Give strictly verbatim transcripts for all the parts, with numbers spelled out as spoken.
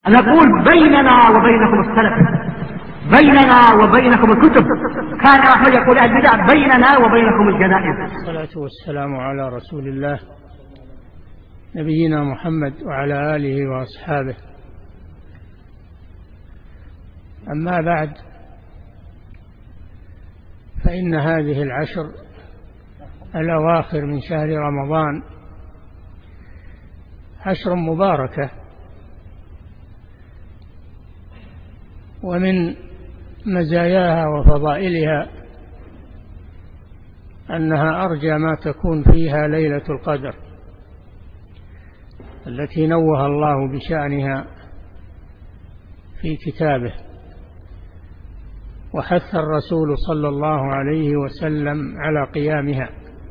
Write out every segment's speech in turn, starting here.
نقول بيننا وبينكم السلف، بيننا وبينكم الكتب. كان أحمد يقول البدع بيننا وبينكم الجنائز. الصلاة والسلام على رسول الله نبينا محمد وعلى آله وأصحابه. أما بعد، فإن هذه العشر الأواخر من شهر رمضان عشر مباركة، ومن مزاياها وفضائلها أنها أرجى ما تكون فيها ليلة القدر التي نوه الله بشأنها في كتابه، وحث الرسول صلى الله عليه وسلم على قيامها،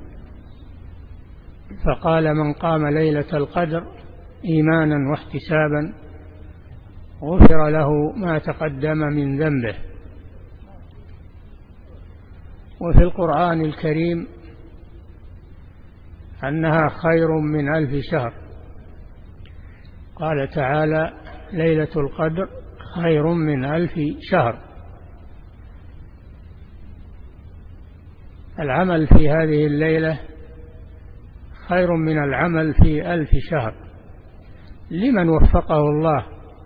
فقال: من قام ليلة القدر إيمانا واحتسابا غفر له ما تقدم من ذنبه. وفي القرآن الكريم أنها خير من ألف شهر، قال تعالى: ليلة القدر خير من ألف شهر. العمل في هذه الليلة خير من العمل في ألف شهر لمن وفقه الله.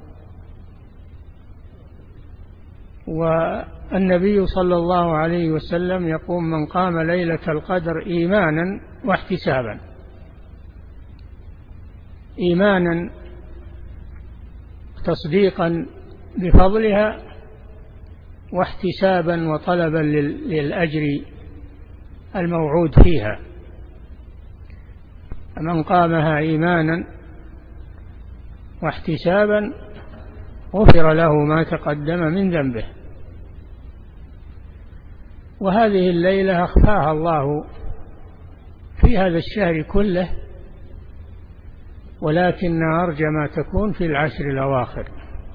والنبي صلى الله عليه وسلم يقول: من قام ليلة القدر إيمانا واحتسابا. إيمانا تصديقا بفضلها، واحتسابا وطلبا للأجر الموعود فيها. من قامها إيمانا واحتسابا غفر له ما تقدم من ذنبه. وهذه الليلة أخفاها الله في هذا الشهر كله، ولكن أرجى ما تكون في العشر الأواخر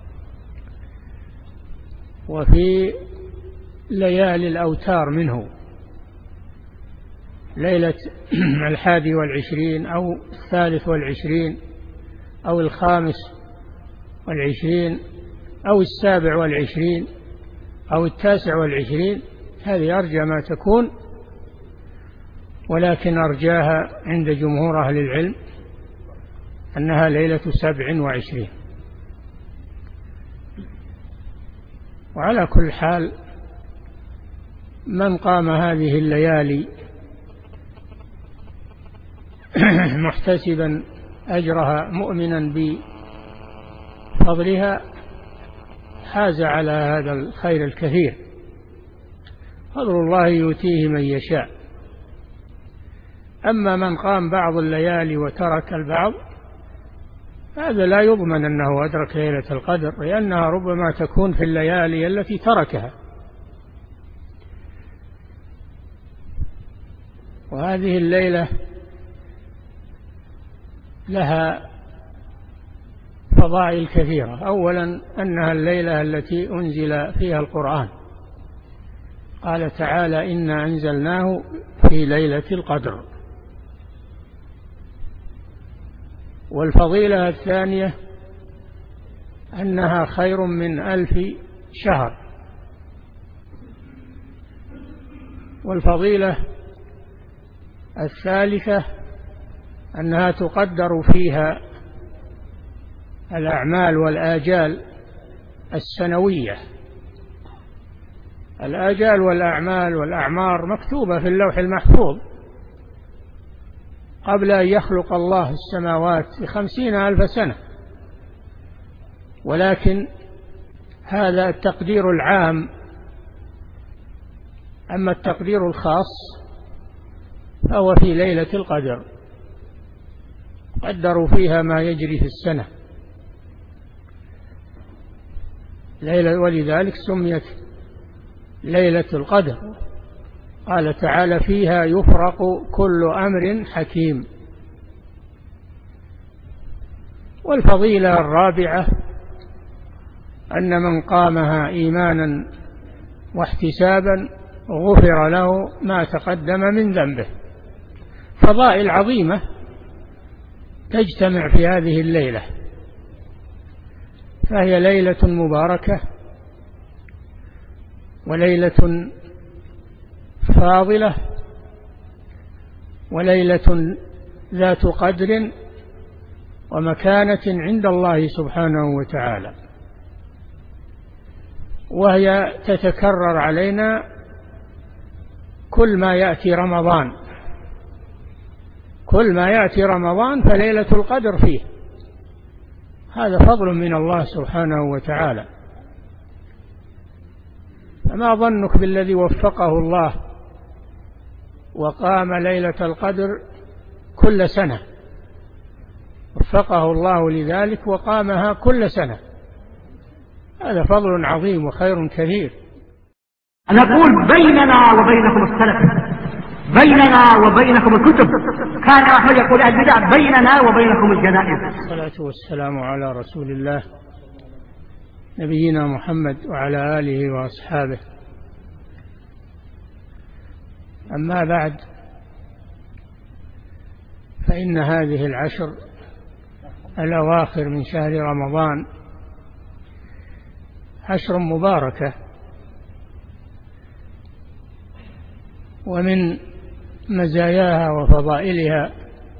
وفي ليالي الأوتار منه، ليلة الحادي والعشرين أو الثالث والعشرين أو الخامس والعشرين أو السابع والعشرين أو التاسع والعشرين. هذه أرجى ما تكون، ولكن أرجاها عند جمهور أهل العلم أنها ليلة سبع وعشرين. وعلى كل حال، من قام هذه الليالي محتسبا أجرها مؤمنا بفضلها حاز على هذا الخير الكثير. فضل الله يؤتيه من يشاء. أما من قام بعض الليالي وترك البعض، هذا لا يضمن أنه أدرك ليلة القدر، لأنها ربما تكون في الليالي التي تركها. وهذه الليلة لها فضائل كثيرة. أولا، أنها الليلة التي أنزل فيها القرآن، قال تعالى: إنا أنزلناه في ليلة القدر. والفضيلة الثانية أنها خير من ألف شهر. والفضيلة الثالثة أنها تقدر فيها الأعمال والآجال السنوية. الآجال والأعمال والأعمار مكتوبة في اللوح المحفوظ قبل أن يخلق الله السماوات بخمسين ألف سنة، ولكن هذا التقدير العام. أما التقدير الخاص فهو في ليلة القدر، قدروا فيها ما يجري في السنة ليلة، ولذلك سميت ليلة القدر. قال تعالى: فيها يفرق كل أمر حكيم. والفضيلة الرابعة أن من قامها إيمانا واحتسابا غفر له ما تقدم من ذنبه. فضائل عظيمة تجتمع في هذه الليلة. فهي ليلة مباركة وليلة فاضلة وليلة ذات قدر ومكانة عند الله سبحانه وتعالى، وهي تتكرر علينا كل ما يأتي رمضان، كل ما يأتي رمضان فليلة القدر فيه. هذا فضل من الله سبحانه وتعالى. فما ظنك بالذي وفقه الله وقام ليلة القدر كل سنة، وفقه الله لذلك وقامها كل سنة، هذا فضل عظيم وخير كثير. نقول بيننا وبينكم السلف، بيننا وبينكم الكتب. كان أحمد يقول البدع بيننا وبينكم الجنائز. الصلاة والسلام على رسول الله نبينا محمد وعلى آله وأصحابه. أما بعد، فإن هذه العشر الأواخر من شهر رمضان عشر مباركة، ومن مزاياها وفضائلها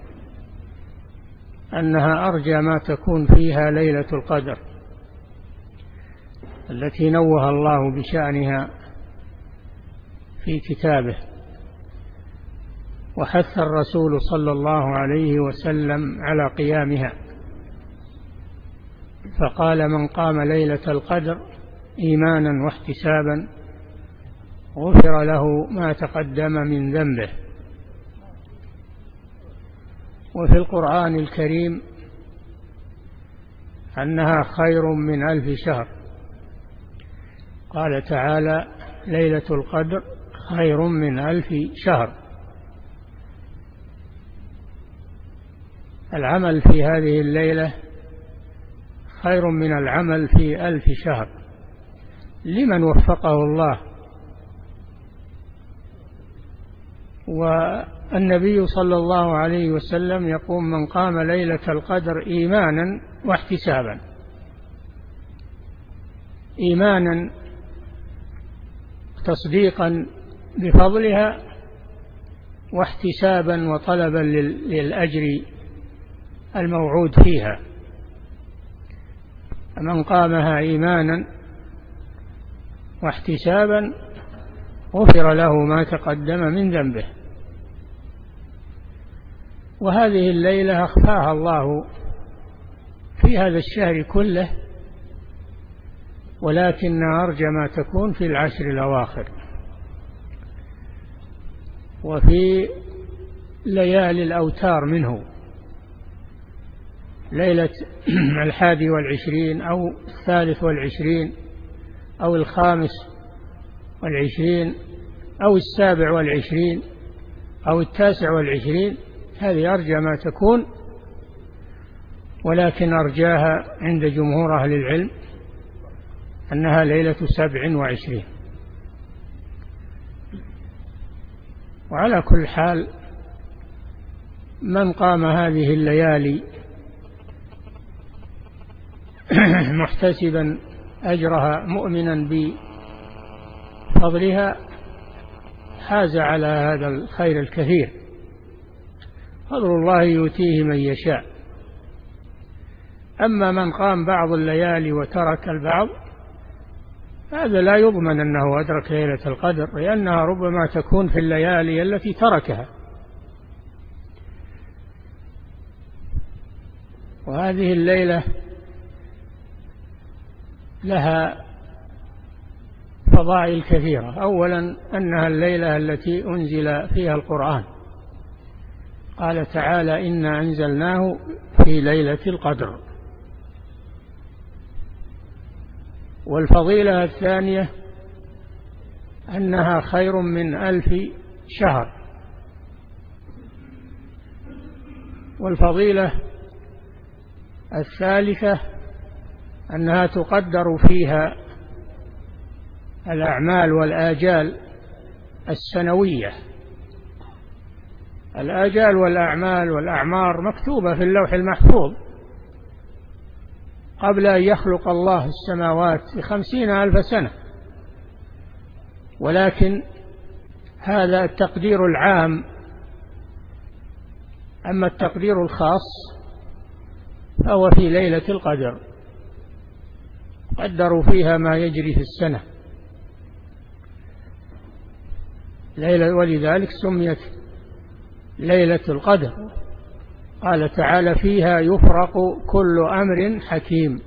أنها أرجى ما تكون فيها ليلة القدر التي نوه الله بشأنها في كتابه، وحث الرسول صلى الله عليه وسلم على قيامها، فقال: من قام ليلة القدر إيمانا واحتسابا غفر له ما تقدم من ذنبه. وفي القرآن الكريم أنها خير من ألف شهر، قال تعالى: ليلة القدر خير من ألف شهر. العمل في هذه الليلة خير من العمل في ألف شهر لمن وفقه الله. والنبي صلى الله عليه وسلم يقول: من قام ليلة القدر إيمانا واحتسابا. إيمانا تصديقا بفضلها، واحتسابا وطلبا للأجر الموعود فيها. من قامها إيمانا واحتسابا غفر له ما تقدم من ذنبه. وهذه الليلة أخفاها الله في هذا الشهر كله، ولكن أرجى ما تكون في العشر الأواخر وفي ليالي الأوتار منه، ليلة الحادي والعشرين أو الثالث والعشرين أو الخامس والعشرين أو السابع والعشرين أو التاسع والعشرين، هذه أرجى ما تكون، ولكن أرجاها عند جمهور أهل العلم أنها ليلة سبع وعشرين. وعلى كل حال، من قام هذه الليالي محتسبا أجرها مؤمنا بفضلها حاز على هذا الخير الكثير. فضل الله يؤتيه من يشاء. أما من قام بعض الليالي وترك البعض، هذا لا يضمن أنه أدرك ليلة القدر، لأنها ربما تكون في الليالي التي تركها. وهذه الليلة لها فضائل كثيرة. أولا، أنها الليلة التي أنزل فيها القرآن، قال تعالى: إنا أنزلناه في ليلة القدر. والفضيلة الثانية أنها خير من ألف شهر. والفضيلة الثالثة أنها تقدر فيها الأعمال والآجال السنوية. الآجال والأعمال والأعمار مكتوبة في اللوح المحفوظ، قبل أن يخلق الله السماوات بخمسين ألف سنة، ولكن هذا التقدير العام. أما التقدير الخاص فهو في ليلة القدر، قدروا فيها ما يجري في السنة ليلة، ولذلك سميت ليلة القدر. قال تعالى: فيها يفرق كل أمر حكيم.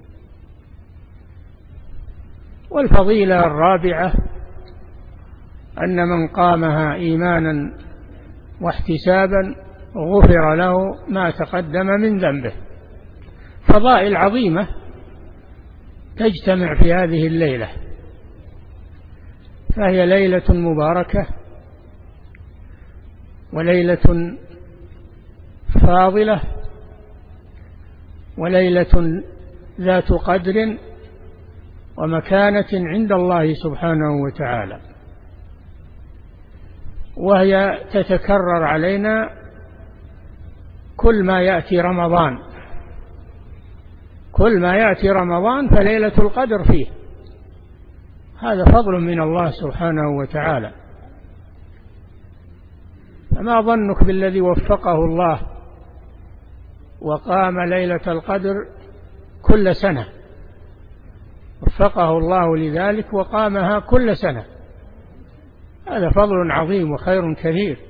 والفضيلة الرابعة أن من قامها إيمانا واحتسابا غفر له ما تقدم من ذنبه. فضائل عظيمة تجتمع في هذه الليلة، فهي ليلة مباركة وليلة فاضلة وليلة ذات قدر ومكانة عند الله سبحانه وتعالى، وهي تتكرر علينا كل ما يأتي رمضان. كل ما يأتي رمضان فليلة القدر فيه. هذا فضل من الله سبحانه وتعالى. فما ظنك بالذي وفقه الله وقام ليلة القدر كل سنة؟ وفقه الله لذلك وقامها كل سنة. هذا فضل عظيم وخير كثير.